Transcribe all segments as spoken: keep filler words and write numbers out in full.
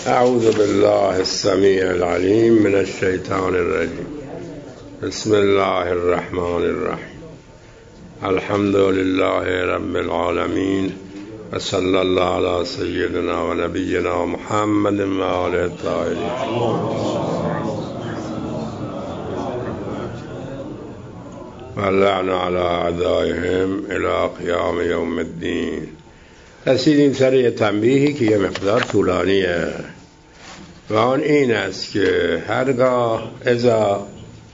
اعوذ بالله السمیع العلیم من الشیطان الرجیم. بسم الله الرحمن الرحیم. الحمد لله رب العالمین و صلی الله علی سیدنا و نبینا محمد و آله الطاهرین. و اللعن علی اعدائهم الی قیام یوم الدین. رسیدیم سر یه تنبیهی که یه مقدار طولانیه و آن این است که هرگاه اذا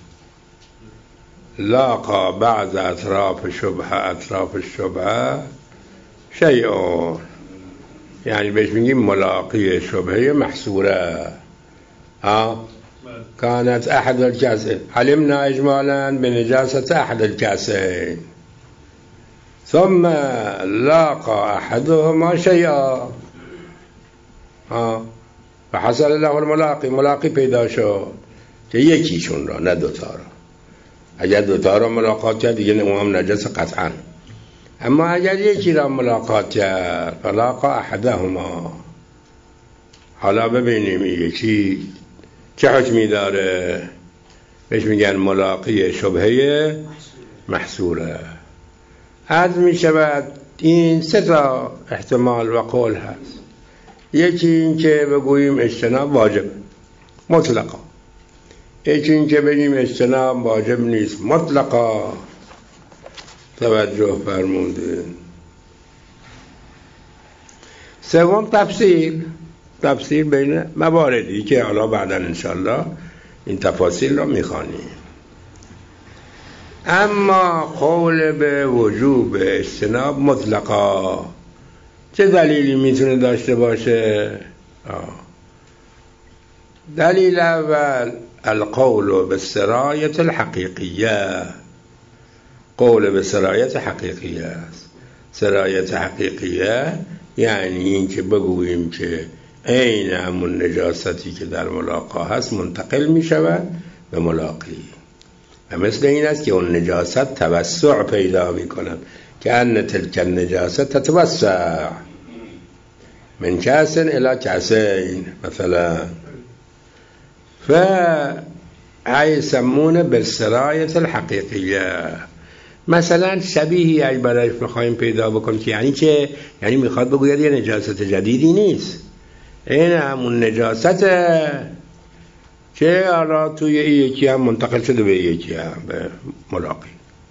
لاقا بعض اطراف شبهه اطراف شبهه شیئون، یعنی بهش میگیم ملاقی شبهه محصوره. ها كانت احد الكاسين علمنا اجمالا بنجاسة احد الكاسين ثم لاقى احدهما شيئا ها فحصل له الملاقي، ملاقی پیدا شد که یکیشون را، نه دوتا را. اگر دوتا را ملاقات کرد دیگه اون هم نجس قطعا، اما اگر یکی را ملاقات کرد فلاقى احدهما. حالا ببینیم یکی چه حکمی داره. بهش میگن ملاقی شبهه محصوره. عرض می شود این سه تا احتمال و قول هست. یکی این که بگوییم اجتناب واجب مطلقا، یکی این که بگیم اجتناب واجب نیست مطلقا. توجه فرمودین. سوم تفسیر، تفسیر بین مواردی که حالا بعدا انشالله این تفاصیل را میخوانیم. اما قول به وجوب اجتناب مطلقا چه دلیلی میتونه داشته باشه؟ آه. دلیل اول القول بالسرایت الحقیقیه. قول به سرایت حقیقیه است. سرایت حقیقیه یعنی این که بگوییم که عین همون نجاستی که در ملاقا هست منتقل می شود به ملاقی، و مثل این است که اون نجاست توسع پیدا می کند که ان تلک النجاست تتوسع من کاس الى کاسین مثلا. فیسمون بالسرایت الحقیقیه. مثلا شبیهی اگه برایش بخوایم پیدا بکنیم که یعنی چه؟ یعنی میخواد بگوید یه نجاست جدیدی نیست، این همون نجاسته که حالا توی یکی هم منتقل شده به یکی هم به ملاقی.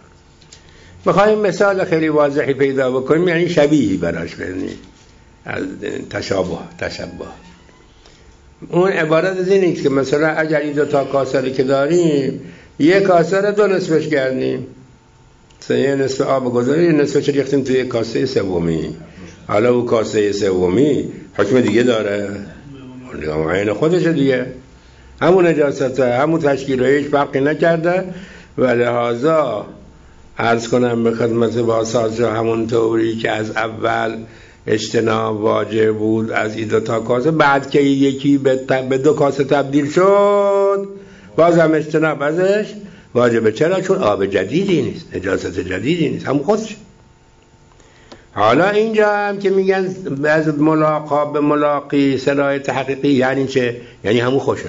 بخوایم مثال خیلی واضحی پیدا بکنیم یعنی شبیهی براش بزنیم، از تشابه تشبه. اون عبارت از این نیست که مثلا اگر این دو تا کاسری که داریم یک کاسه رو دو نصفش کردیم، یه نصف آب گذاریم، یه نصفش ریختیم توی کاسه سومی، حالا اون کاسه سومی حکم دیگه داره، عین خودش دیگه، همون نجاسته، همون تشکیل هیچ فرقی نکرده. و لحاظا عرض کنم به خدمت واسطه همون طوری که از اول اجتناب واجب بود از این دو تا کاسه، بعد که یکی به دو کاسه تبدیل شد باز هم اجتناب ازش واجبه. چرا؟ چون آب جدیدی نیست، نجاست جدیدی نیست، همون خودش. حالا اینجا هم که میگن از ملاقا به ملاقی سرایت حقیقی یعنی چه؟ یعنی همون خوشه،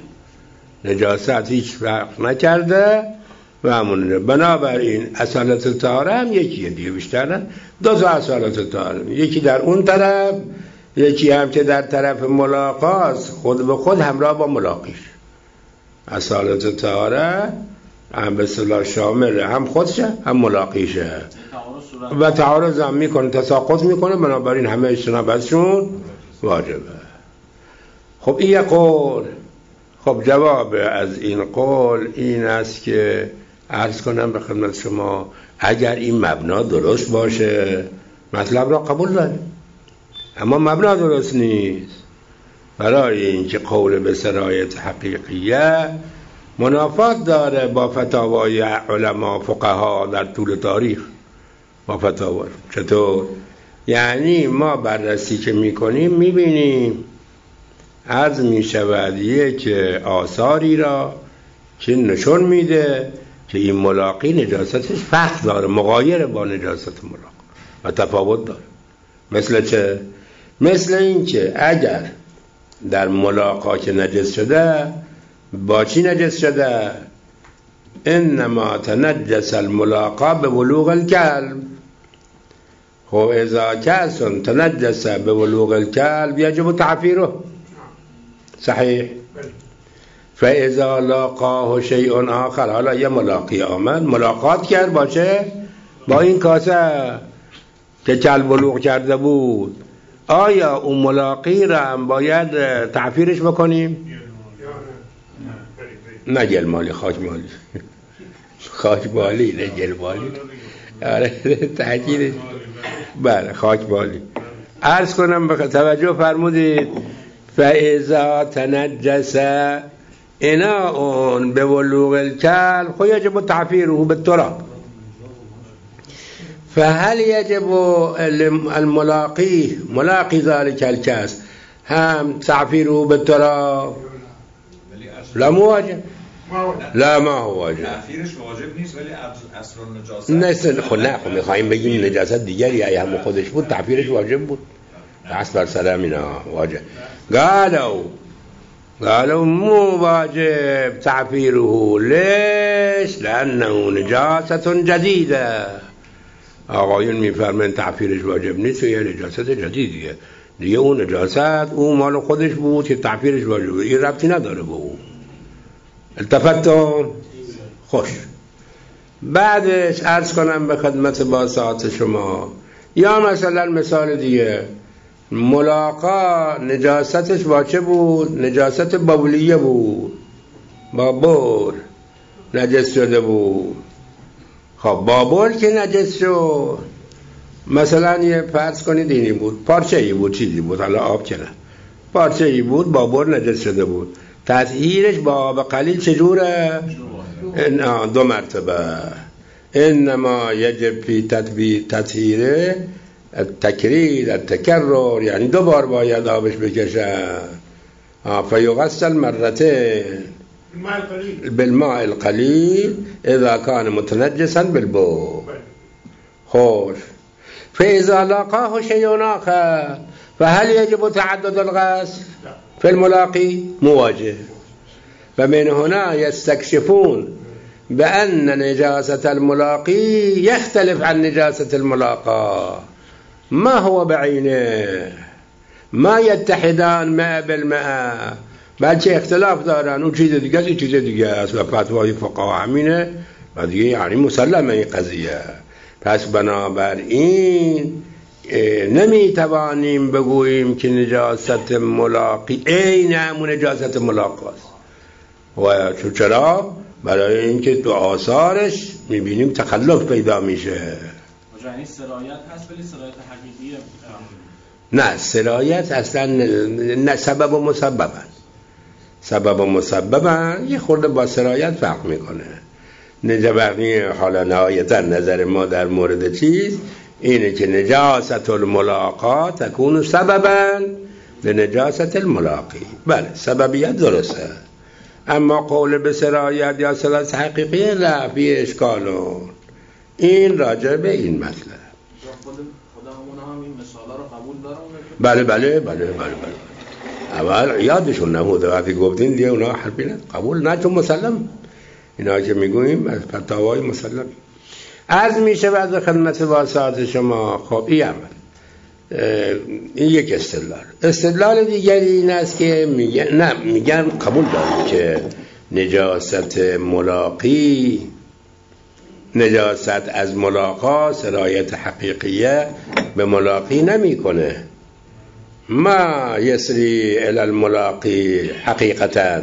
نجاست هیچ فرق نکرده و همون. بنابراین اصالت طهاره هم یکیه دیگه، بیشتر نه، دو تا اصالت طهاره، یکی در اون طرف یکی هم که در طرف ملاقاست، خود به خود همراه با ملاقیش. اصالت طهاره هم به اصطلاح شامله، هم خودشه هم ملاقیشه و تعارض هم میکنه، تساقط میکنه، بنابراین همه اجتناب ازشون واجبه. خب این یک قول. خب جواب از این قول این است که عرض کنم به خدمت شما اگر این مبنا درست باشه مطلب را قبول داریم، اما مبنا درست نیست. برای اینکه قول به سرایت حقیقیه منافات داره با فتاوای علما فقها در طول تاریخ، با فتاوا. چطور؟ یعنی ما بررسی که میکنیم میبینیم عرض میشود یک آثاری را که نشون میده که این ملاقی نجاستش فرق داره، مغایر با نجاست ملاقی و تفاوت داره. مثل چه؟ مثل این که اگر در ملاقا که نجس شده با چی نجس شده؟ انما تنجس الملاقا به بلوغ الكلب. خب اذا کس تنجس به بلوغ الكلب یجب تعفیره، صحیح؟ فاذا لاقاه شیء آخر، حالا یه ملاقی آمد ملاقات کرد باشه با این کاسه که کل بلوغ کرده بود، آیا اون ملاقی را هم باید تعفیرش بکنیم؟ نه گل مالی، خاک مالی خاک مالی نه گل مالی. آره تحکیرش بله خاک مالی. عرض کنم بخ... توجه فرمودید فاذا تنجس اناء به بلوغ الكلب خو یجب تعفیره بالتراب. فهل يجب الملاقي ملاقي ذلك الكاس هم تعفيره بالتراب؟ لا مو واجب، لا ما هو واجب، تعفیرش واجب نیست ولی اصل النجاست نه. خب نه خب میخوایم بگیم نجاست دیگری ای هم خودش بود تعفیرش واجب بود. بس بر سلام اینا واجب. قالوا قالوا مو واجب تعفيره. ليش؟ لأنه نجاسة جديدة. آقایون میفرمایند تعفیرش واجب نیست و یه نجاست جدیدیه دیگه. اون نجاست اون مال خودش بود که تعفیرش واجب بود، این ربطی نداره به اون. التفتون خوش. بعدش عرض کنم به خدمت باسات شما، یا مثلا مثال دیگه ملاقا نجاستش واجب بود، نجاست بولیه بود، بابور نجس شده بود. خب بابول که نجس شد، مثلا یه فرض کنید اینی بود پارچه ای بود چیزی بود، حالا آب که نه، پارچه ای بود بابول نجس شده بود، تطهیرش با آب قلیل چجوره؟ دو مرتبه. انما یجب فی تطهیره التکریر التکرر، یعنی دو بار باید آبش بکشن. فیغسل مرتين بالماء القليل اذا كان متنجسا بالبول. خوش. فاذا لاقاه شيء آخر فهل يجب تعدد الغسل في الملاقي؟ مواجه. فمن هنا يستكشفون بأن نجاسة الملاقي يختلف عن نجاسة الملاقى، ما هو بعينه، ما يتحدان مئة بالمئة، بلکه اختلاف دارن. اون چیز دیگه است، چیز دیگه است و فتوای فقها همینه و دیگه یعنی مسلمه این قضیه. پس بنابراین نمیتوانیم بگوییم که نجاست ملاقی عین همون نجاست ملاقاست. و چرا؟ برای اینکه تو آثارش میبینیم تخلف پیدا میشه. یعنی سرایت هست ولی سرایت حقیقیه؟ نه سرایت اصلا نه، سبب و مسببن. سبب و مسببن یه خورده با سرایت فرق میکنه. نجبرنی حالا نهایتا نظر ما در مورد چیز اینه که نجاست الملاقا تکون سببا به نجاست الملاقی. بله سببیت درسته، اما قول به سرایت یا سرایت حقیقیه لا فی اشکالون. این راجع به این مسئله. خودمون هم این مثالا رو قبول دارم؟ بله بله بله بله بله. اول یادشون نموده وقتی گفتین دیگه اونا حرفی نه قبول نه، چون مسلم اینا که میگوییم از فتاوای مسلم. عرض میشه بعد خدمت واسات شما. خب این عمل این یک استدلال. استدلال دیگری این است که میگن نه میگن قبول داریم که نجاست ملاقی نجاست از ملاقا سرایت حقیقیه به ملاقی نمیکنه. ما يسري الى الملاقي حقيقة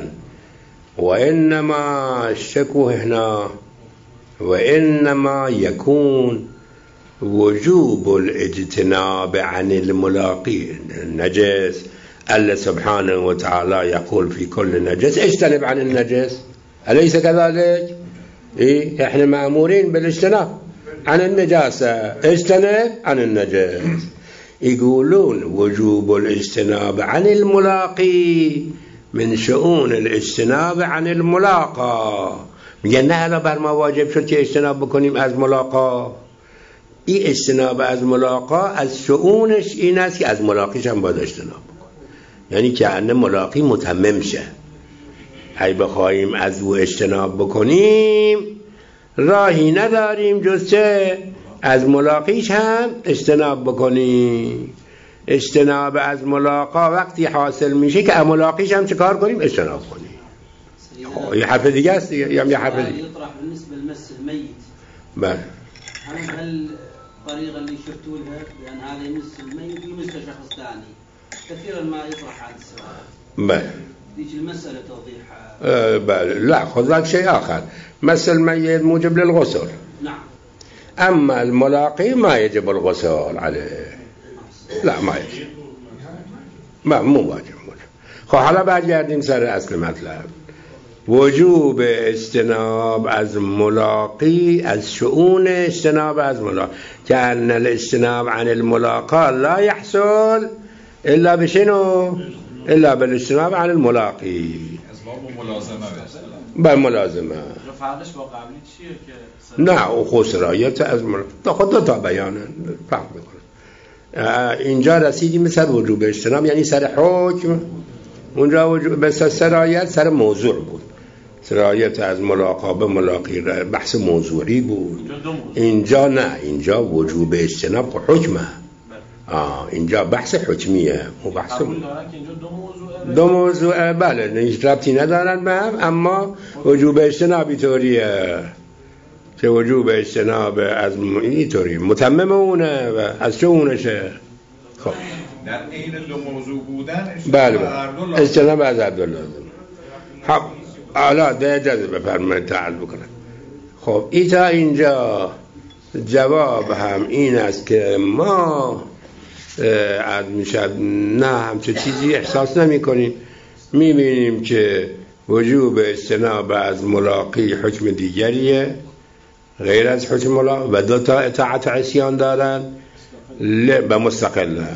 وانما الشك هنا وانما يكون وجوب الاجتناب عن الملاقي النجس. الله سبحانه وتعالى يقول في كل نجس اجتنب عن النجس، أليس كذلك؟ إيه؟ احنا مأمورين بالاجتناب عن النجاسة، اجتنب عن النجس. يقولون وجوب الاجتناب عن الملاقي من شؤون الاجتناب عن الملاقى. میگن نه الان بر ما واجب شد که اجتناب بکنیم از ملاقا. این اجتناب از ملاقا از شؤونش این است که از ملاقیش هم باید اجتناب بکن. یعنی که انه ملاقی متمم شه. ای بخواهیم از او اجتناب بکنیم راهی نداریم جز چه از ملاقیش هم اجتناب بکنیم. اجتناب از ملاقا وقتی حاصل میشه که از ملاقیش هم چه کار کنیم؟ اجتناب کنیم. یه حرف دیگه است دیگه، یا یه حرف دیگه يطرح بالنسبة لمس الميت. بله. هل الطريقة اللي شفتوا لها بأن هذا يمس الميت يمس شخص ثاني كثيرا ما يطرح هذا السؤال. بله. ديش المسألة توضيح. بله. لا خذ لك شيء آخر. مس الميت موجب للغسل. نعم. أما الملاقي ما يجب الغسل عليه. لا ما يجب. ما مو واجب. خب حالا برگردیم سر اصل مطلب. وجوب اجتناب از ملاقی از شؤون اجتناب از ملاقی که ان الاجتناب عن الملاقا لا يحصل الا بشنو الا بالاجتناب عن الملاقی. اسباب ملازمه به ملازمه. فرقش با قبلی چیه که نه او خسرایت از ملاقی خود دو تا بیانه فرق میکنه. اینجا رسیدیم سر وجوب اجتناب یعنی سر حکم، اونجا وجوب به سرایت سر موضوع بود. سرایت از ملاقا به ملاقی بحث موضوعی بود. اینجا نه، اینجا وجوب اجتناب حکمه. آه اینجا بحث حکمیه. و بحث قبول دارن که اینجا دو موضوعه. دو موضوع بله هیچ ربطی ندارن به هم، اما وجوب اجتنابی طوریه که وجوب اجتناب از اینطوری متمم اونه و از چه اونشه. خب در این دو موضوع بودن بله اجتناب از هر دو لازم. خب حالا ده اجازه بفرمایید تعال بکنم. خب ایتا اینجا جواب هم این است که ما از میشد نه همچه چیزی احساس نمی کنیم. می بینیم که وجوب اجتناب از ملاقی حکم دیگریه غیر از حکم ملاقی و دو تا اطاعت عصیان دارن به مستقله.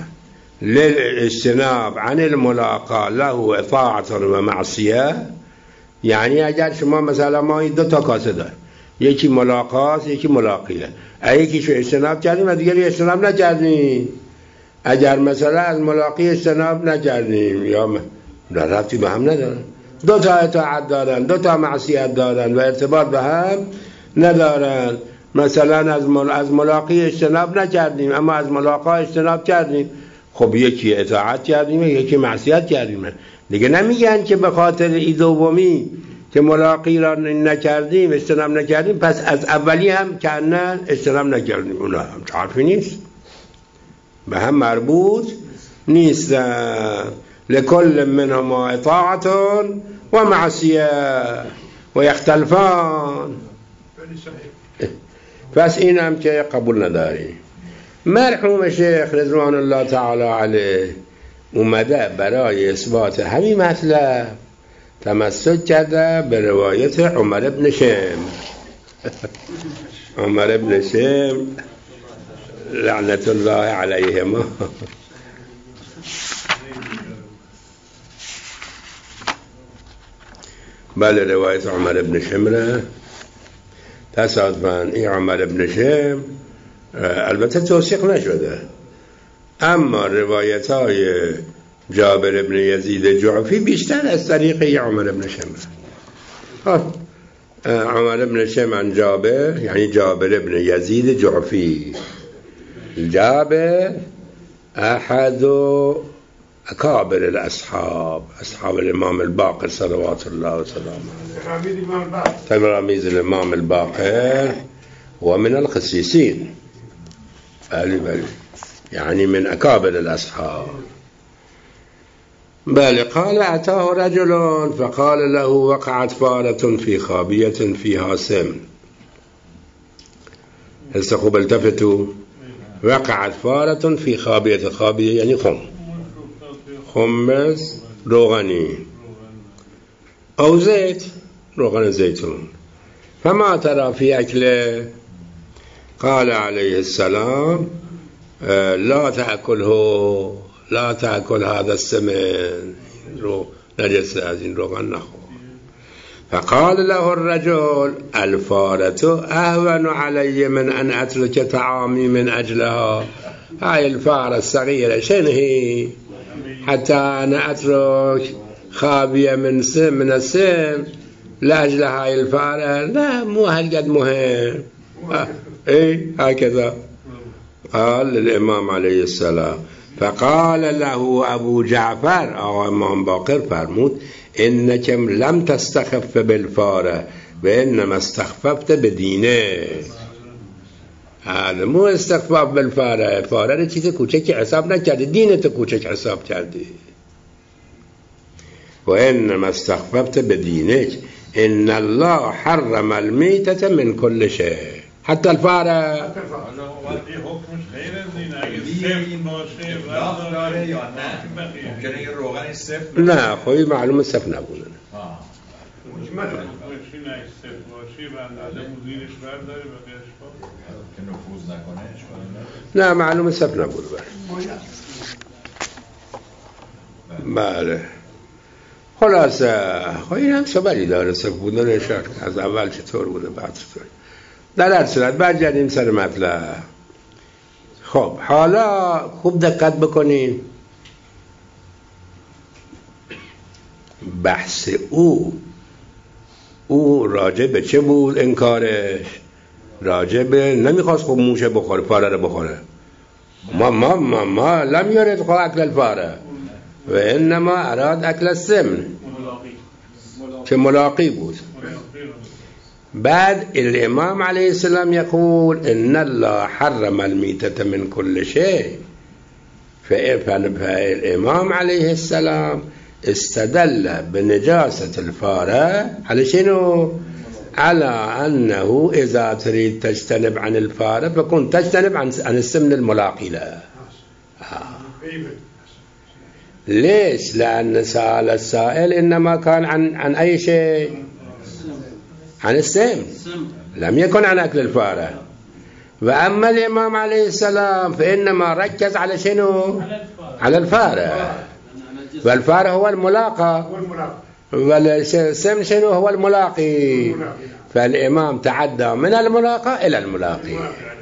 للاجتناب عن الملاقا له اطاعت و معصیه. یعنی اگر شما مثلا ما این دو تا کاسه داریم، یکی ملاقاست یکی ملاقیه، یکیشو اجتناب کردیم و دیگری اجتناب نکردیم. اگر مثلا از ملاقی اجتناب نکردیم یا ربطی به هم ندارن، دو تا اطاعت دارن دو تا معصیت دارن و ارتباط به هم ندارن. مثلا از مل... از ملاقی اجتناب نکردیم اما از ملاقا اجتناب کردیم، خب یکی اطاعت کردیم یکی معصیت کردیم. دیگه نمیگن که به خاطر ای دومی که ملاقی را نکردیم اجتناب نکردیم پس از اولی هم که نه اجتناب نکردیم. اونا هم حرفی نیست، به هم مربوط نیست. لکل منهما اطاعت و معصیه و یختلفان. پس این هم که قبول نداری. مرحوم شیخ رضوان الله تعالی علیه اومده برای اثبات همین مطلب تمسک کرده به روایت عمر ابن شمر. عمر ابن شمر لعنت الله علیهما بله روایت عمر ابن شمر تصادفاً این عمر ابن شمر البته توثیق نشده، اما روایت های جابر ابن یزید جعفی بیشتر از طریق عمر ابن شمر. عمر ابن شمر جابر یعنی جابر ابن یزید جعفی. جابر احد اکابر الاصحاب، اصحاب الامام الباقر صلوات الله وسلامه، تلاميذ الامام الباقر ومن الخسيسين. بله بله يعني من أكابر الأصحاب. بل قال أتاه رجل فقال له وقعت فارة في خابية فيها سم. هسه خوب التفتوا. وقعت فارة في خابية، خابية يعني خم، خمس روغني أو زيت، روغن زيتون، فما ترى في أكله؟ قال عليه السلام لا تأكله، لا تأكل هذا السمن، نجس از این روغن نخور. فقال له الرجل الفارة أهون علي من أن أترك طعامي من أجلها. هاي الفارة الصغيرة شنو هي؟ حتى أنا أترك خابية من سم من السم لأجل هاي الفارة؟ لا، مو هالقد مهم. آه. إيه هكذا قال للإمام عليه السلام. فقال له أبو جعفر أو إمام باقر فرمود: إنك لم تستخف بالفارة وإنما استخففت بدينه. هذا مو استخفاف بالفارة، فارة را چیز کوچکی حساب نکردی، دینت کوچک حساب کردی. وإنما استخففت بدينك إن الله حرم الميتة من كل شيء حتى الفارة. لا خوي معلومة سف نبودن. نه معلومه سف نبود. بله خلاصه خب این هم سبری داره سف بودن اشار از اول چطور بوده بعد چطور. در هر صورت برگردیم سر مطلب. خب حالا خوب دقت بکنین، بحث او او راجع به چه بود؟ انکارش راجع به نمیخواست خب موشه بخوره، فاره رو بخوره. ما ما ما ما لم يرد خو اكل الفاره و انما اراد اكل السمن که ملاقی بود. بعد الامام علیه السلام يقول ان الله حرم الميتة من كل شيء. فالامام علیه السلام استدل بنجاسة الفاره على شنو؟ على أنه إذا تريد تجتنب عن الفارة فكن تجتنب عن عن السمن الملاقي له. آه. ليش؟ لأن سأل السائل إنما كان عن عن أي شيء؟ عن السمن، لم يكن عن أكل الفارة. وأما الإمام عليه السلام فإنما ركز على شنو؟ على الفارة. والفارة هو الملاقى والسمن شنو هو الملاقي. فالإمام تعدى من الملاقى إلى الملاقي.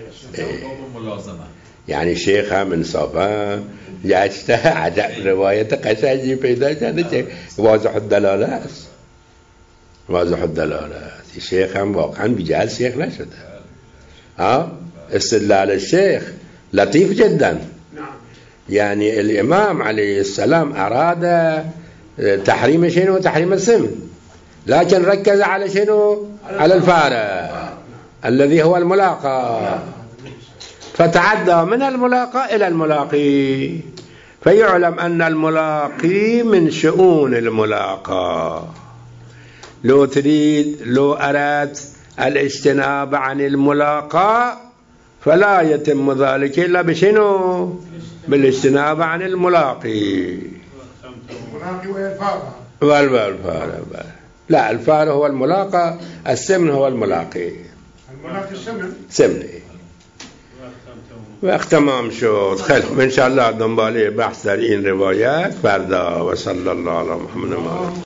يعني شيخها من صفا جاشته عجب رواية قشنجی پیدا کرده واضح الدلالات واضح الدلالات. الشيخ هم واقعا بجهل شيخ نشده. ها استدلال الشيخ لطيف جدا. يعني الإمام عليه السلام أراد تحريم شنو؟ تحريم السمن، لكن ركز على شنو؟ على الفارة الذي هو الملاقى، فتعدى من الملاقى إلى الملاقي. فيعلم أن الملاقي من شؤون الملاقى. لو تريد لو أردت الاجتناب عن الملاقى فلا يتم ذلك إلا بشنو؟ بالاجتناب عن الملاقي. والفارة لا، الفارة هو الملاقى، السمن هو الملاقي. الملاقي السمن سمن. وقت تمام شد. خیلی ان شاء الله دنباله بحث در این روایت فردا. و صلی الله علی محمد.